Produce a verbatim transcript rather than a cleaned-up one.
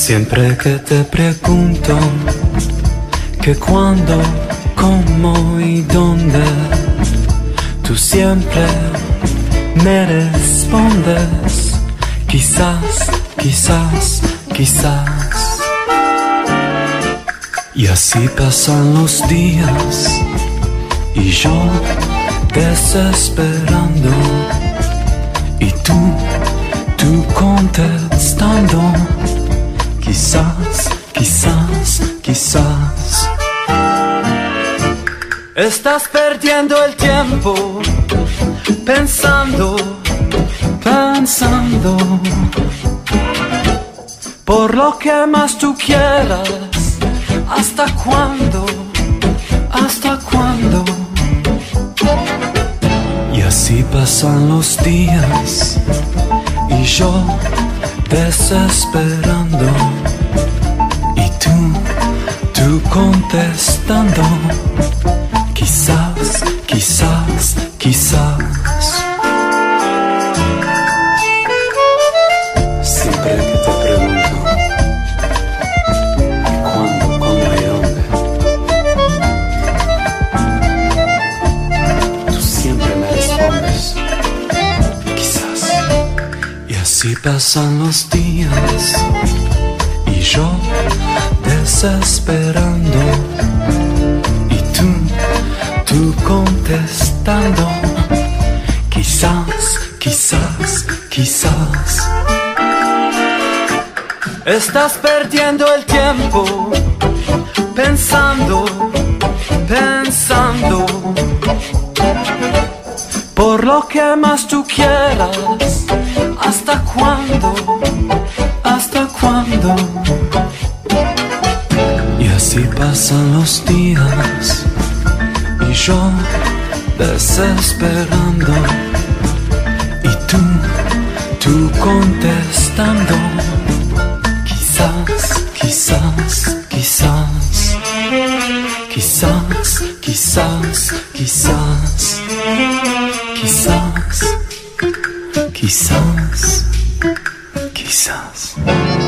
Siempre que te pregunto que cuándo, cómo y dónde, tú siempre me respondes quizás, quizás, quizás. Y así pasan los días y yo desesperando y tú, tú contestando quizás, quizás, quizás. Estás perdiendo el tiempo pensando, pensando por lo que más tú quieras. ¿Hasta cuándo? ¿Hasta cuándo? Y así pasan los días y yo desesperando y tú, tú contestando quizás, quizás, quizás. Siempre que te pregunto cuándo, cómo y dónde, tú siempre me respondes quizás. Y así pasan los días y yo desesperando y tú, tú contestando quizás, quizás, quizás. Estás perdiendo el tiempo pensando, pensando por lo que más tú quieras. ¿Hasta cuándo? ¿Hasta cuándo? Y así pasan los días y yo desesperando y tú, tú contestando quizás, quizás, quizás, quizás, quizás, quizás, quizás, quizás, quizás.